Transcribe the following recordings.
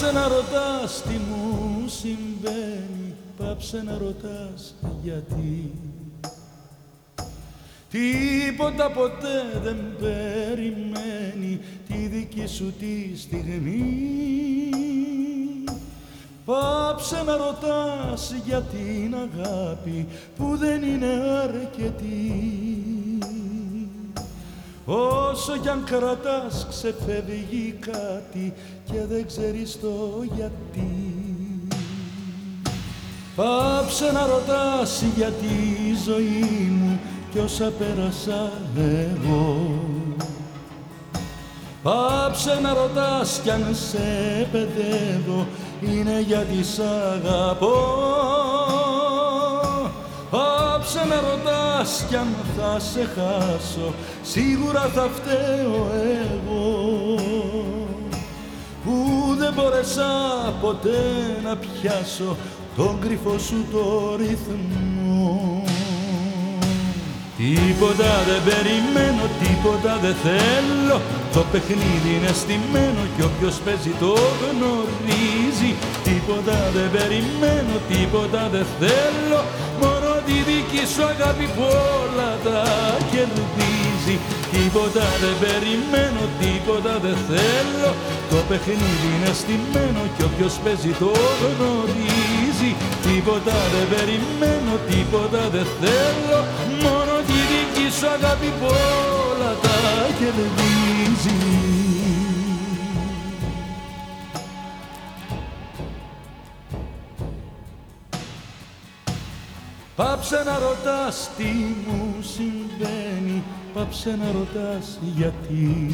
Πάψε να ρωτάς τι μου συμβαίνει, πάψε να ρωτάς γιατί. Τίποτα ποτέ δεν περιμένει τη δική σου τη στιγμή. Πάψε να ρωτάς για την αγάπη που δεν είναι αρκετή. Όσο κι αν κρατάς ξεφεύγει κάτι και δεν ξέρεις το γιατί. Πάψε να ρωτάς για τη ζωή μου κι όσα πέρασα εγώ. Πάψε να ρωτάς κι αν σε παιδεύω, είναι γιατί σ' αγαπώ. Πάψε να ρωτάς κι αν θα σε χάσω, σίγουρα θα φταίω εγώ που δεν μπόρεσα ποτέ να πιάσω τον κρυφό σου το ρυθμό. Τίποτα δεν περιμένω, τίποτα δεν θέλω. Το παιχνίδι είναι στημένο κι όποιος παίζει το γνωρίζει. Τίποτα δεν περιμένω, τίποτα δεν θέλω. Μόνο τη δική σου αγάπη που όλα τα κερδίζει. Τίποτα δεν περιμένω, τίποτα δεν θέλω. Το παιχνίδι είναι στημένο κι όποιος παίζει το γνωρίζει. Τίποτα δεν περιμένω, τίποτα δεν θέλω. Μόνο τη δική σου αγάπη που όλα τα κερδίζει. Πάψε να ρωτάς τι μου συμβαίνει, πάψε να ρωτάς γιατί.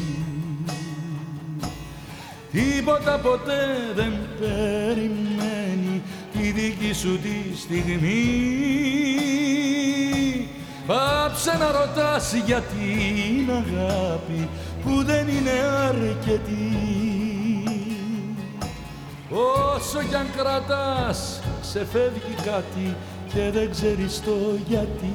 Τίποτα ποτέ δεν περιμένει τη δική σου τη στιγμή. Πάψε να ρωτάς για την αγάπη που δεν είναι αρκετή. Όσο κι αν κρατάς ξεφεύγει κάτι και δεν ξέρεις το γιατί.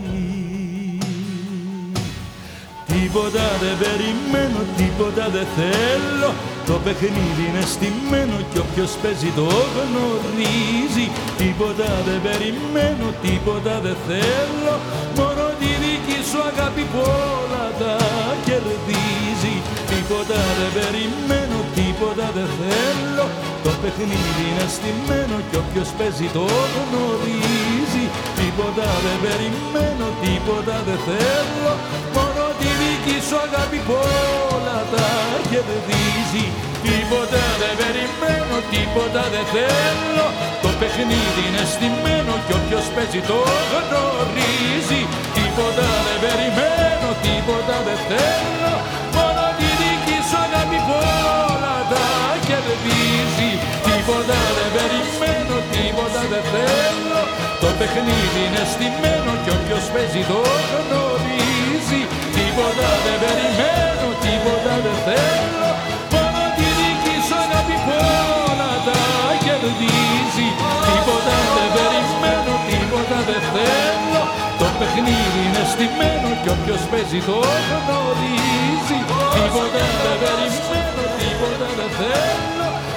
Τίποτα δεν περιμένω, τίποτα δεν θέλω. Το παιχνίδι είναι στημένο κι όποιος παίζει το γνωρίζει. Τίποτα δεν περιμένω, τίποτα δεν θέλω. Μόνο τη δική σου αγάπη που όλα τα κερδίζει. Τίποτα δεν περιμένω, τίποτα δεν θέλω. Το παιχνίδι είναι στημένο κι όποιος παίζει το γνωρίζει. Τίποτα δεν περιμένω, τίποτα δεν θέλω. Μόνο τη δική σου αγάπη που όλα τα κερδίζει. Τίποτα δεν περιμένω, τίποτα δεν θέλω. Το παιχνίδι είναι στημένο κι όποιος παίζει το γνωρίζει. Τίποτα δεν περιμένω, τίποτα δεν θέλω. Μόνο τη δική σου αγάπη που όλα τα κερδίζει. Τίποτα δεν περιμένω, τίποτα δεν θέλω. Το παιχνίδι είναι στημένο κι όποιος παίζει το γνωρίζει. Τίποτα δεν περιμένω, τίποτα δεν θέλω. Μόνο τη δική σου αγάπη που όλα τα κερδίζει. Τίποτα δεν περιμένω, τίποτα δεν θέλω. Το παιχνίδι είναι στημένο κι όποιος παίζει το γνωρίζει. Τίποτα δεν περιμένω, τίποτα δεν θέλω.